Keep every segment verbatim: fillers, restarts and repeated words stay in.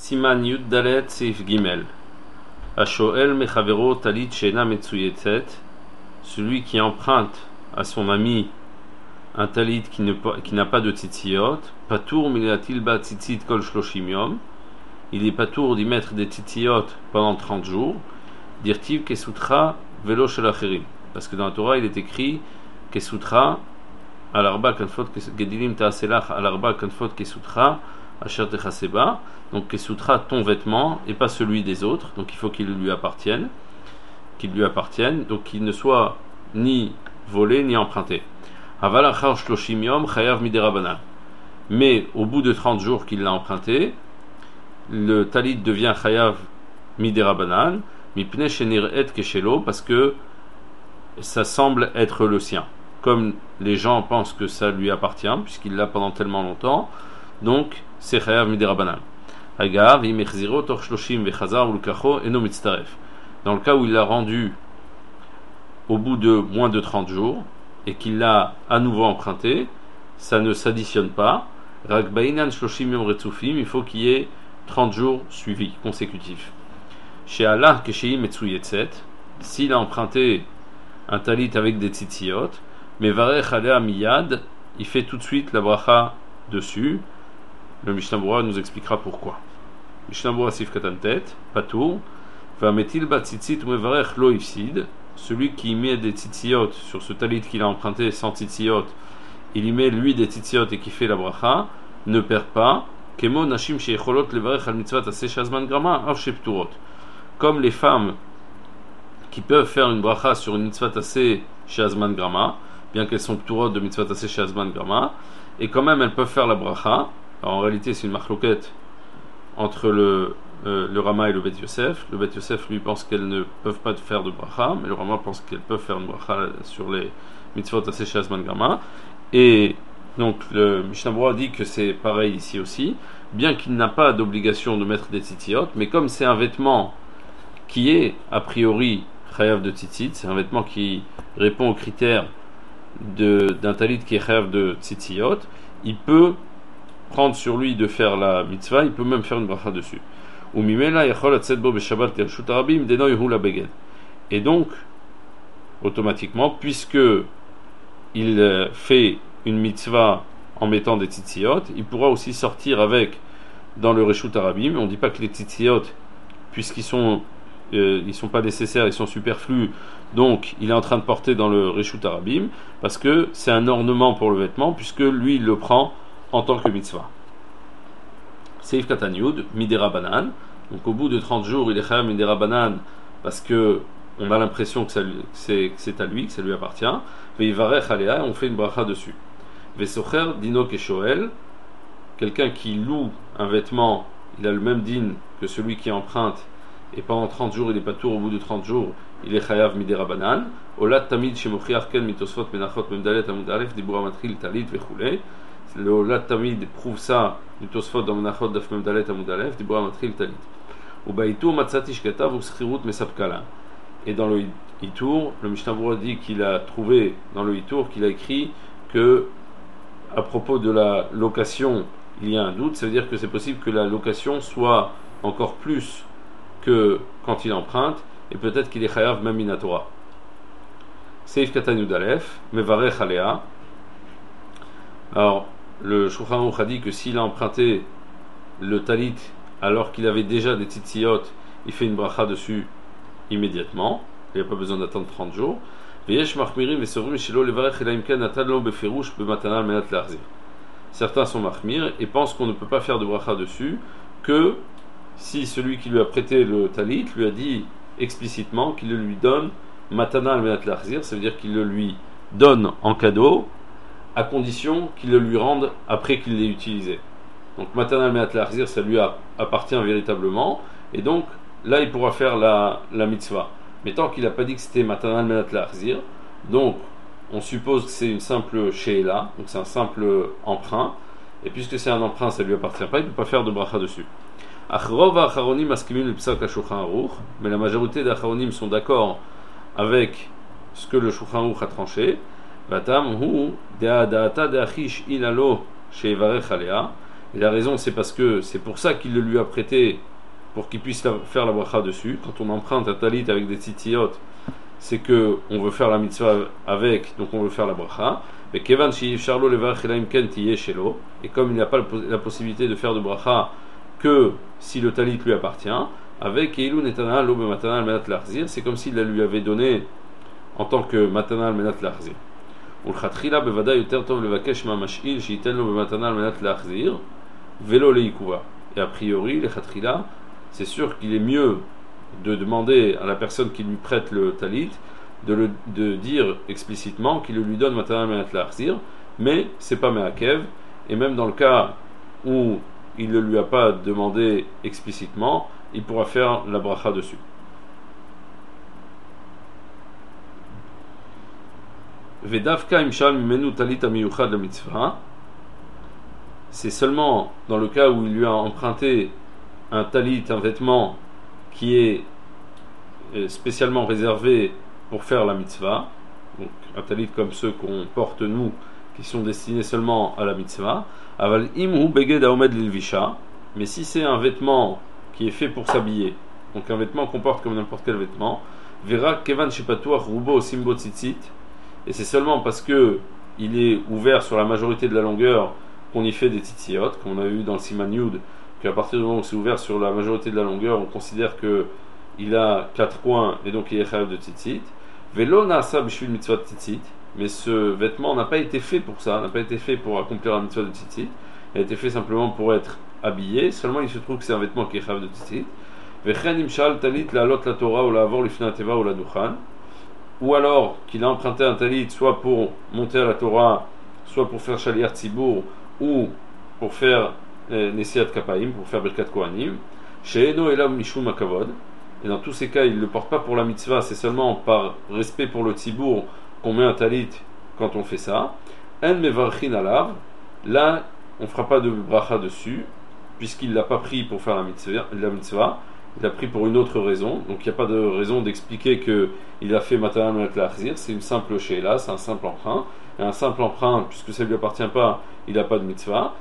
Siman Yud Dalet Seif Gimel. Ashoel Mechavero Talit Shena Metsuyetzet. Celui qui emprunte à son ami un talit qui, ne, qui n'a pas de tzitziot. Patour Milatil Ba Tzitzit Kol Shloshim Yom. Il est patour d'y mettre des tzitziot pendant trente jours. Dirtiv Kesutra Velo Shelacherim. Parce que dans la Torah il est écrit Kesutra Al-Arba Kanfot Gedilim Ta'aselach Al-Arba Kanfot Kesutra Asher Techaseba. Donc Kesutra, ton vêtement et pas celui des autres. Donc il faut qu'il lui appartienne. Qu'il lui appartienne. Donc qu'il ne soit ni volé ni emprunté. Aval Achar Shloshim Yom Chayav Miderabanan. Mais au bout de trente jours qu'il l'a emprunté, le talit devient Chayav Miderabanan. Mipnei Shenir'et Keshelo, parce que ça semble être le sien. Comme les gens pensent que ça lui appartient, puisqu'il l'a pendant tellement longtemps, donc c'est Chayav Miderabanan. Agav, Imechziro, Tor Shloshim, Vechazar, Ulkacho, Eno Mitztaref. Dans le cas où il l'a rendu au bout de moins de trente jours, et qu'il l'a à nouveau emprunté, ça ne s'additionne pas. Ragbainan Shloshim Yom Retzufim, il faut qu'il y ait trente jours suivis, consécutifs. Chez Allah, Kesheim Metsuyetzet, s'il a emprunté un talit avec des tzitziot, mais Varech Alea Miyad, il fait tout de suite la bracha dessus. Le Mishnah Berurah nous expliquera pourquoi. Mishnah Berurah Sif Katantet, Patour, Vametil Ba Tzitzit Mevarech Lo Ifsid, celui qui met des tzitziot sur ce talit qu'il a emprunté sans tzitziot, il y met lui des tzitziot et qui fait la bracha, ne perd pas. Kemo Nashim Sheicholot Levarech Al Mitzvat Aseh Shazman Grama Av Shepturot. Comme les femmes qui peuvent faire une bracha sur une mitzvah tassé shazman grama, bien qu'elles sont pturot de mitzvah tassé shazman grama, et quand même elles peuvent faire la bracha. Alors en réalité c'est une marloquette entre le, euh, le Rama et le Bet Yosef. Le Bet Yosef lui pense qu'elles ne peuvent pas faire de bracha, mais le Rama pense qu'elles peuvent faire une bracha sur les mitzvot tassé shazman grama. Et donc le Mishnah Berurah dit que c'est pareil ici aussi, bien qu'il n'a pas d'obligation de mettre des tzitziot, mais comme c'est un vêtement qui est a priori chayav de tzitzit, c'est un vêtement qui répond aux critères de, d'un talit qui est chayav de tzitziot, il peut prendre sur lui de faire la mitzvah, il peut même faire une bracha dessus. Et donc, automatiquement, puisque il fait une mitzvah en mettant des tzitziot, il pourra aussi sortir avec dans le Reshut Harabim. On ne dit pas que les tzitziot, puisqu'ils sont Euh, ils ne sont pas nécessaires, ils sont superflus, donc il est en train de porter dans le Reshut Harabim, parce que c'est un ornement pour le vêtement, puisque lui il le prend en tant que mitzvah. Seif Katan Yud, Midera Banan, donc au bout de trente jours il est Chayav Midera Banan, parce que on a l'impression que, ça, que, c'est, que c'est à lui, que ça lui appartient. Veivarech Alea, on fait une bracha dessus. Vesocher Dino Keshoel, quelqu'un qui loue un vêtement, il a le même din que celui qui emprunte, et pendant trente jours il est pas tour, au bout de trente jours il est chayav midera banan. Olat tamid shemochiach ken mitosfot menachot memdalet amud alef dibura matril talit vechule. Le olat tamid prouve ça mitosfot dans menachot daf memdalet amud alef dibura matril talit. Ubaitur matzati shkatav uschirut mesapkala. Et dans le Itour, le Mishnah Berurah dit qu'il a trouvé dans le Itour qu'il a écrit que à propos de la location il y a un doute, ça veut dire que c'est possible que la location soit encore plus que quand il emprunte, et peut-être qu'il est chayav même minatora. Seif Katan Yud Alef, Mevarech Alea. Alors, le Shulchan Aruch a dit que s'il a emprunté le talit alors qu'il avait déjà des tzitziot, il fait une bracha dessus immédiatement, il n'y a pas besoin d'attendre trente jours. Certains sont mahmir et pensent qu'on ne peut pas faire de bracha dessus que si celui qui lui a prêté le talit lui a dit explicitement qu'il le lui donne matana al-menat larzir, ça veut dire qu'il le lui donne en cadeau à condition qu'il le lui rende après qu'il l'ait utilisé. Donc matana al-menat larzir, ça lui a, appartient véritablement, et donc là il pourra faire la, la mitzvah. Mais tant qu'il n'a pas dit que c'était matana al-menat larzir, donc on suppose que c'est une simple she'ela, donc c'est un simple emprunt, et puisque c'est un emprunt, ça ne lui appartient pas, il ne peut pas faire de bracha dessus. Mais la majorité d'Acharonim sont d'accord avec ce que le Shulchan Aruch a tranché. Et la raison, c'est parce que c'est pour ça qu'il le lui a prêté, pour qu'il puisse faire la bracha dessus. Quand on emprunte un talit avec des tzitziot, c'est que on veut faire la mitzvah avec, donc on veut faire la bracha. Et kevan sheyifsharlo levarach ela im ken tiyeh shelo. Et comme il n'a pas la possibilité de faire de bracha que si le talit lui appartient, avec Eilu netana lo bematana al menat lachzir, c'est comme s'il la lui avait donné en tant que matana al menat lachzir. ולכתחילה בוודאי יותר טוב לבקש מהמשאיל שייתן לו במתנה על מנת להחזיר ולא לעיכובה. Et a priori, לכתחילה, c'est sûr qu'il est mieux de demander à la personne qui lui prête le talit de, le, de dire explicitement qu'il lui donne matana al menat lahzir, mais c'est pas me'akev, et même dans le cas où il ne lui a pas demandé explicitement, il pourra faire la bracha dessus. Vedavka imshal mimenu talit amiyuchad la mitzvah. C'est seulement dans le cas où il lui a emprunté un talit, un vêtement qui est spécialement réservé pour faire la mitzvah, donc un talit comme ceux qu'on porte nous, qui sont destinés seulement à la mitzvah. Aval imhu beged haomed lilvisha. Mais si c'est un vêtement qui est fait pour s'habiller, donc un vêtement qu'on porte comme n'importe quel vêtement, vera kevan shepatuach rubo simbo tzitzit. Et c'est seulement parce que il est ouvert sur la majorité de la longueur qu'on y fait des tzitziot, comme on a vu dans le Siman Yud, qu'à partir du moment où c'est ouvert sur la majorité de la longueur, on considère que il a quatre coins et donc il est chayav de tzitzit. Velo naasa b'shvil mitzvot tzitzit, mais ce vêtement n'a pas été fait pour ça, n'a pas été fait pour accomplir la mitzvah de tzitzit, il a été fait simplement pour être habillé. Seulement il se trouve que c'est un vêtement qui est chayav de tzitzit. Vechen imshal talit la'alot la Torah ou la'avor lifnei hateva ou la duchan. Ou alors qu'il a emprunté un talit soit pour monter à la Torah, soit pour faire Shaliach Tzibour, ou pour faire euh, Nesiat Kapaim, pour faire Birkat Kohanim. She'eno elav mishum hakavod. Et dans tous ces cas, il ne le porte pas pour la mitzvah, c'est seulement par respect pour le Tzibour qu'on met un talit quand on fait ça. En mevarchin alav. Là, on ne fera pas de bracha dessus, puisqu'il ne l'a pas pris pour faire la mitzvah. La mitzvah. Il a pris pour une autre raison, donc il n'y a pas de raison d'expliquer qu'il a fait matana al menat lahzir, c'est une simple sheila, c'est un simple emprunt, et un simple emprunt, puisque ça ne lui appartient pas, il n'a pas de mitzvah.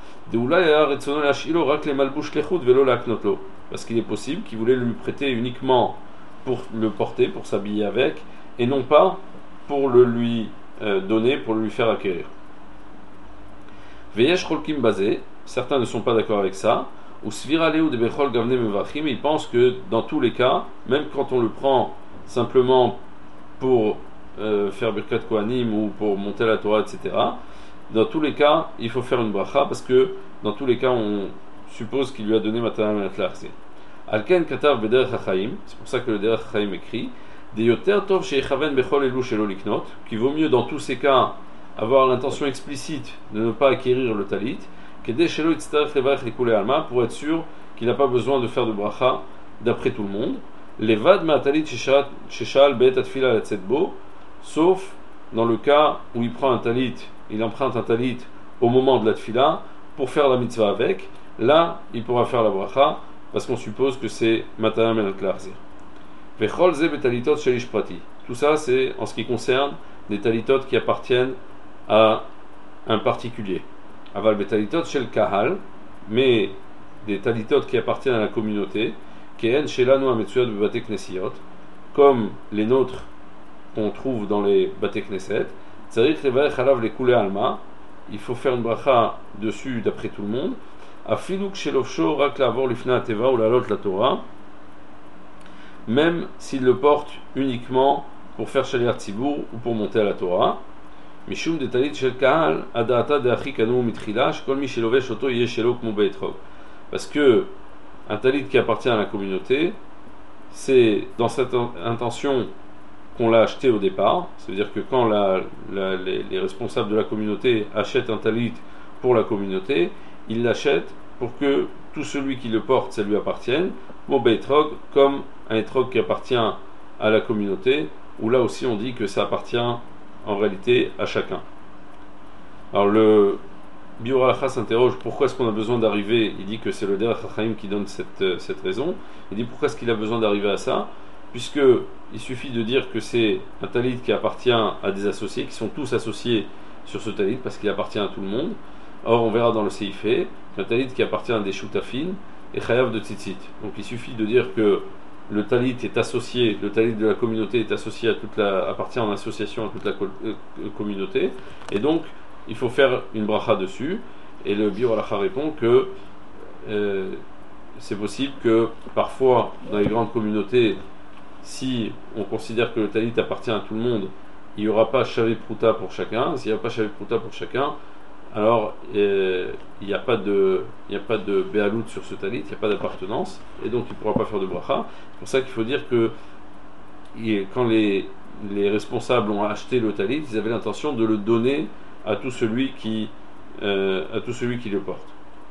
Parce qu'il est possible qu'il voulait lui prêter uniquement pour le porter, pour s'habiller avec, et non pas pour le lui euh, donner, pour le lui faire acquérir. Veyesh cholkim bazé, certains ne sont pas d'accord avec ça. Ou sviraleu de bechol gavne mevachim, il pense que dans tous les cas, même quand on le prend simplement pour euh, faire birkat kohanim ou pour monter la Torah, et cetera, dans tous les cas, il faut faire une bracha parce que dans tous les cas, on suppose qu'il lui a donné matana al menat lahzir. Alken katav bederech hachaim, c'est pour ça que le derech hachaim écrit de yoter tov sheyechaven bechol elu shelo liknot, qu'il vaut mieux dans tous ces cas avoir l'intention explicite de ne pas acquérir le talit, pour être sûr qu'il n'a pas besoin de faire de bracha d'après tout le monde. Levad ma'atalit sheshal be'et atfila latzetbo, sauf dans le cas où il prend un talit, il emprunte un talit au moment de la tfila pour faire la mitzvah avec. Là, il pourra faire la bracha parce qu'on suppose que c'est matana al menat lahzir. Vechol ze betalitot shelish prati. Tout ça, c'est en ce qui concerne des talitot qui appartiennent à un particulier. Aval betalitot shel kahal, mais des talitot qui appartiennent à la communauté, kehen shelanu ametsuot bebate knesiot, comme les nôtres qu'on trouve dans les bate knesset, tzarich levarech alav lekule alma, il faut faire une bracha dessus d'après tout le monde, afiluk shelofsho rak lavor lifnei hateva ou lalot la Torah, même s'il le porte uniquement pour faire shaliach tzibour ou pour monter à la Torah. Mishum de talit shel kahal adata de achi kanu mitchila shekol mi shelovesh oto yeh shelo kmo be'etrog. Parce que un talit qui appartient à la communauté, c'est dans cette intention qu'on l'a acheté au départ. C'est-à-dire que quand la, la, les, les responsables de la communauté achètent un talit pour la communauté, ils l'achètent pour que tout celui qui le porte, ça lui appartienne, kmo be'etrog, comme un etrog qui appartient à la communauté, où là aussi on dit que ça appartient en réalité à chacun. Alors le Biur Halacha s'interroge pourquoi est-ce qu'on a besoin d'arriver, il dit que c'est le derech hachaim qui donne cette, cette raison, il dit pourquoi est-ce qu'il a besoin d'arriver à ça, puisque il suffit de dire que c'est un talit qui appartient à des associés, qui sont tous associés sur ce talit, parce qu'il appartient à tout le monde, Or, on verra dans le Seifé qu'un talit qui appartient à des Shutafin est chayav de tzitzit. Donc il suffit de dire que le talit est associé, le talit de la communauté est associé à toute la, appartient en association à toute la co- euh, communauté, et donc il faut faire une bracha dessus. Et le Biur Halacha répond que euh, c'est possible que parfois dans les grandes communautés, si on considère que le talit appartient à tout le monde, il n'y aura pas Shavi Pruta pour chacun. S'il n'y a pas Shavi Pruta pour chacun, alors euh, il n'y a pas de, il n'y a pas de béalout sur ce talit, il n'y a pas d'appartenance, et donc il ne pourra pas faire de bracha. C'est pour ça qu'il faut dire que il, quand les, les responsables ont acheté le talit, ils avaient l'intention de le donner à tout celui qui, euh, à tout celui qui le porte.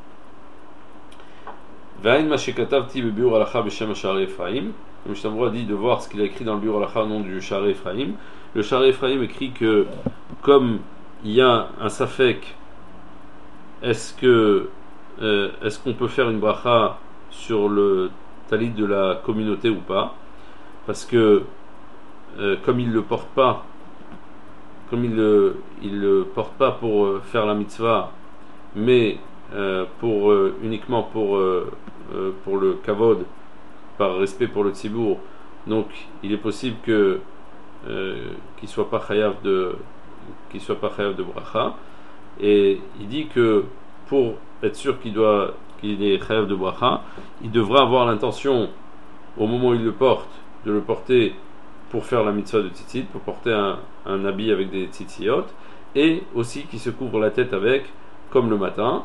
Va'in mashekatav ti bebiur halacha b'shem Sha'arei Ephraim. Le Mishnah Berurah dit de voir ce qu'il a écrit dans le Biur Halacha au nom du Sha'arei Ephraim. Le Sha'arei Ephraim écrit que comme il y a un safek, est-ce que euh, est-ce qu'on peut faire une bracha sur le talit de la communauté ou pas? Parce que euh, comme il le porte pas, comme il le il le porte pas pour euh, faire la mitzvah, mais euh, pour euh, uniquement pour euh, euh, pour le kavod, par respect pour le tzibour, donc il est possible que euh, qu'il soit pas chayav de qu'il soit pas chayav de bracha. Et il dit que pour être sûr qu'il doit qu'il est chayav de bracha, il devra avoir l'intention au moment où il le porte de le porter pour faire la mitzvah de tzitzit, pour porter un, un habit avec des tzitziot, et aussi qu'il se couvre la tête avec, comme le matin.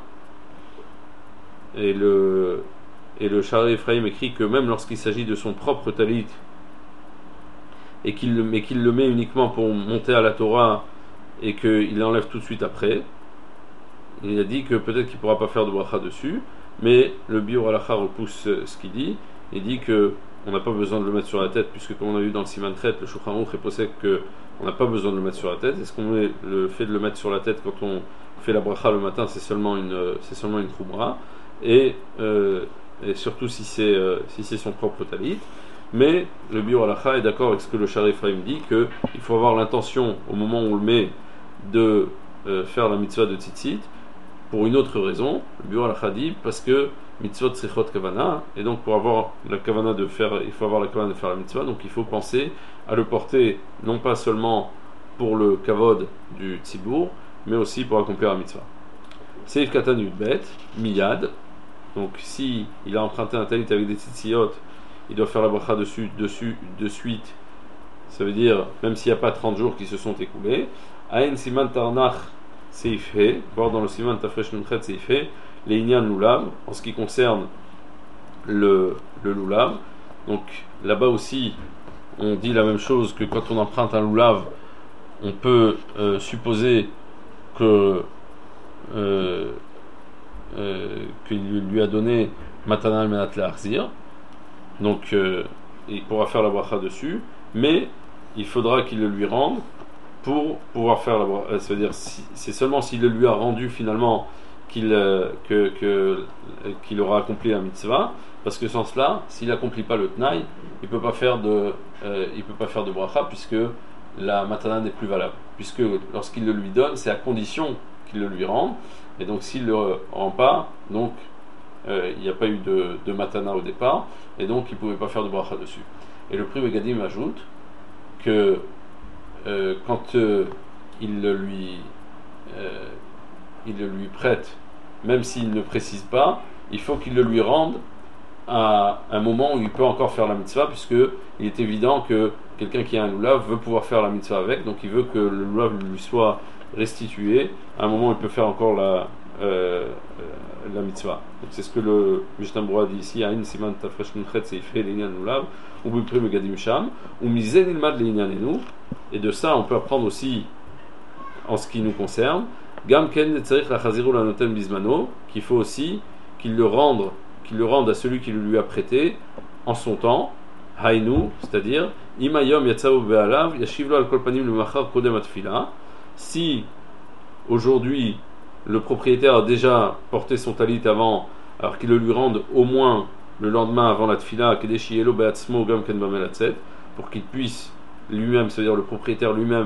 Et le et le Sha'arei Ephraim écrit que même lorsqu'il s'agit de son propre talit, et qu'il le, mais qu'il le met uniquement pour monter à la Torah et qu'il l'enlève tout de suite après, il a dit que peut-être qu'il ne pourra pas faire de bracha dessus, mais le Biur Halacha repousse ce qu'il dit. Il dit que on n'a pas besoin de le mettre sur la tête, puisque comme on a vu dans le Siman Chet, le Shulchan Aruch est possède que on n'a pas besoin de le mettre sur la tête. Est-ce qu'on met le fait de le mettre sur la tête quand on fait la bracha le matin, c'est seulement une c'est seulement une troubra, et, euh, et surtout si c'est euh, si c'est son propre talit. Mais le Biur Halacha est d'accord avec ce que le Sha'arei Ephraim dit, qu'il faut avoir l'intention au moment où on le met de euh, faire la mitzvah de tzitzit pour une autre raison. Le Biur Halacha dit parce que mitzvot tzrichot kavana, et donc pour avoir la kavana de faire, il faut avoir la kavana de faire la mitzvah, donc il faut penser à le porter non pas seulement pour le kavod du tzibour, mais aussi pour accomplir la mitzvah. Seif katan yudbet miyad, donc si il a emprunté un talit avec des tzitziot, il doit faire la bracha dessus, dessus, de suite. Ça veut dire, même s'il n'y a pas trente jours qui se sont écoulés. Aïn siman tarnach seifhe, voir dans le siman tafresh numchet seifhe, les inyan lulav, en ce qui concerne le, le lulav. Donc là-bas aussi, on dit la même chose que quand on emprunte un lulav, on peut euh, supposer que euh, euh, qu'il lui a donné matanal menat le'achzir. Donc euh, il pourra faire la bracha dessus, mais il faudra qu'il le lui rende pour pouvoir faire la bracha. C'est-à-dire si, c'est seulement s'il le lui a rendu finalement qu'il, euh, que, que, qu'il aura accompli la mitzvah, parce que sans cela, s'il n'accomplit pas le tnaï, il peut pas faire de, euh, il peut pas faire de bracha, puisque la matana n'est plus valable. Puisque lorsqu'il le lui donne, c'est à condition qu'il le lui rende, et donc s'il ne le rend pas, donc euh, il n'y a pas eu de, de matana au départ, et donc il ne pouvait pas faire de bracha dessus. Et le Pri Megadim ajoute que euh, quand euh, il le lui euh, il le lui prête, même s'il ne précise pas, il faut qu'il le lui rende à un moment où il peut encore faire la mitzvah, puisque il est évident que quelqu'un qui a un lulav veut pouvoir faire la mitzvah avec, donc il veut que le lulav lui soit restitué à un moment où il peut faire encore la euh, la mitzvah. Donc c'est ce que le Mishnah Berurah dit ici, Aïn siman tafresh nunchet seifhe l'inyan lulav ou bipri megadim sham ou mizen ilmad l'inyan enu. Et de ça on peut apprendre aussi en ce qui nous concerne gam ken tzarich lachaziru lanoten bismano, qu'il faut aussi qu'il le rende qu'il le rende à celui qui le lui a prêté en son temps, hainu, c'est-à-dire imayom yatzau be'alav yashivlo al kol panim lemachar kodem atfila. Si aujourd'hui le propriétaire a déjà porté son talit avant, alors qu'il le lui rende au moins le lendemain avant la tfila, pour qu'il puisse lui-même, c'est-à-dire le propriétaire lui-même,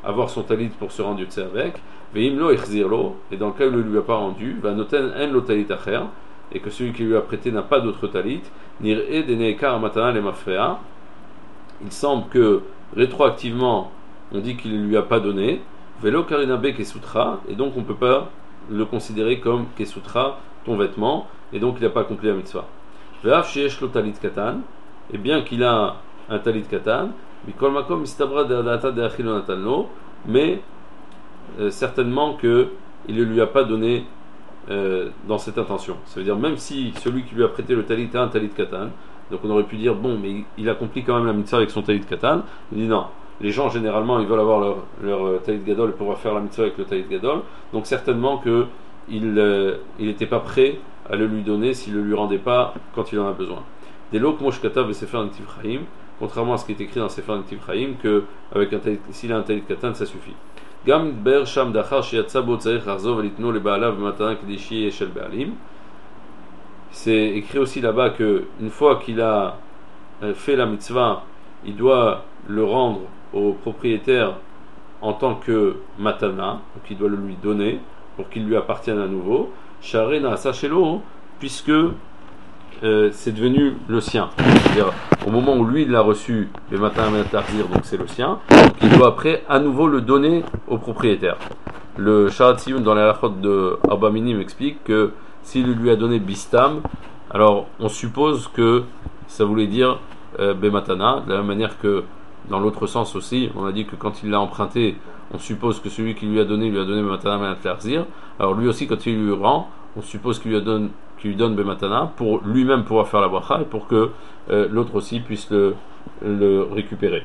avoir son talit pour se rendre yotze avec, veimlo echzirlo, et dans le cas où il ne lui a pas rendu, va noten en lo talit acher, et que celui qui lui a prêté n'a pas d'autre talit, nir'e deneekar matana le mafrea, il semble que rétroactivement on dit qu'il ne lui a pas donné, velo karinabe kesutra, et donc on ne peut pas le considérer comme kesutra, ton vêtement, et donc il n'a pas accompli la mitzvah. Ve'af sheyesh lo talit katan, et bien qu'il a un talit katan, mikol makom istabra de'adata de'achilo natanlo, mais euh, certainement qu'il ne lui a pas donné euh, dans cette intention. Ça veut dire même si celui qui lui a prêté le talit a un talit katan, donc on aurait pu dire bon mais il accomplit quand même la mitzvah avec son talit katan, il dit non. Les gens généralement ils veulent avoir leur, leur talit gadol et pouvoir faire la mitzvah avec le talit gadol, donc certainement que il n'était euh, pas prêt à le lui donner s'il ne le lui rendait pas quand il en a besoin. Des lots mosh katav et sefer netiv chaim, contrairement à ce qui est écrit dans sefer netiv chaim, que avec un talit, s'il a un talit katan ça suffit. Gam ber sham dachar sheyatsa bo tzarich charzov alitno le baalav matana kedeshi shel baalim. C'est écrit aussi là-bas que une fois qu'il a fait la mitzvah, il doit le rendre au propriétaire en tant que matana, donc il doit le lui donner pour qu'il lui appartienne à nouveau. Sharena sachelo, puisque euh, c'est devenu le sien. C'est-à-dire au moment où lui il l'a reçu, le matana metarzir, donc c'est le sien, donc il doit après à nouveau le donner au propriétaire. Le Sharat Tziyun dans les halachot de Arba Minim explique que s'il lui a donné bistam, alors on suppose que ça voulait dire euh, bematana, de la même manière que dans l'autre sens aussi, on a dit que quand il l'a emprunté, on suppose que celui qui lui a donné lui a donné bematana menatlarzir. Alors lui aussi, quand il lui rend, on suppose qu'il lui donne, qu'il lui donne bematana pour lui-même pouvoir faire la bracha et pour que euh, l'autre aussi puisse le, le récupérer.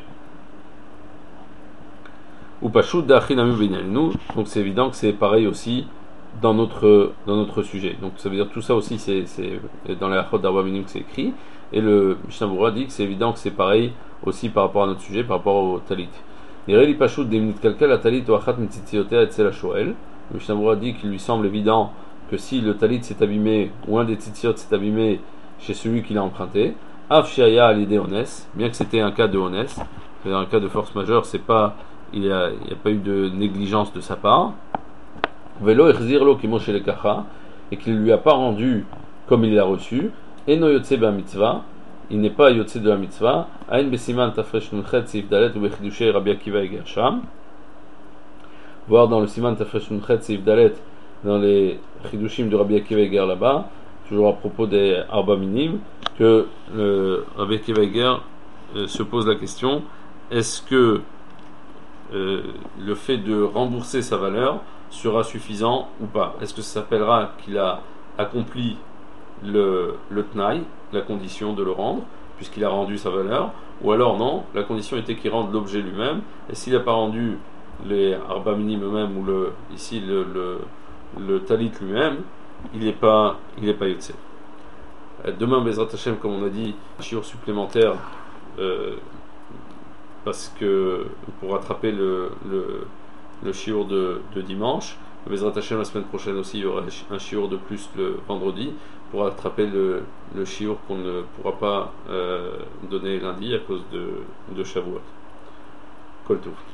Ou pashut da'achinami beinenu, donc c'est évident que c'est pareil aussi dans notre dans notre sujet. Donc ça veut dire tout ça aussi c'est c'est dans les halachot d'Arba Minim que c'est écrit, et le Mishnah Berurah dit que c'est évident que c'est pareil aussi par rapport à notre sujet, par rapport au talit. Nireli pashut de minut kalkel la talit ou achat mitzitziyotea et tsel shoel. Le Mishnah Berurah dit qu'il lui semble évident que si le talit s'est abîmé ou un des tzitziyot s'est abîmé chez celui qui l'a emprunté, av shiaya alidé ones, bien que c'était un cas de ones, c'est-à-dire un cas de force majeure, c'est pas il n'y a, a pas eu de négligence de sa part. Velo echzirlo kimoshe lekacha, et qu'il ne lui a pas rendu comme il l'a reçu. Eno yotze ba mitzvah, il n'est pas yotze de la mitzvah. Ain besiman tafresh nunchet sif dalet ou bechidushay Rabbi Akiva et Gersham. Voir dans le siman tafresh nunchet sif dalet, dans les chidushim de Rabbi Akiva et Ger là-bas, toujours à propos des Arba Minim, que le Rabbi Akiva et Ger euh, se pose la question: est-ce que euh, le fait de rembourser sa valeur sera suffisant ou pas? Est-ce que ça s'appellera qu'il a accompli le, le tnaï, la condition de le rendre, puisqu'il a rendu sa valeur, ou alors non, la condition était qu'il rende l'objet lui-même, et s'il n'a pas rendu les Arba Minim eux-mêmes, ou le, ici le, le, le talit lui-même, il n'est pas, il n'est pas yotze. Demain, Bezrat Hashem, comme on a dit, un shiur supplémentaire, euh, parce que pour rattraper le, le le shiur de, de dimanche. Bezrat Hashem, la semaine prochaine aussi, il y aura un shiur de plus le vendredi pour attraper le, le shiur qu'on ne pourra pas euh, donner lundi à cause de, de Shavuot. Kol Tov.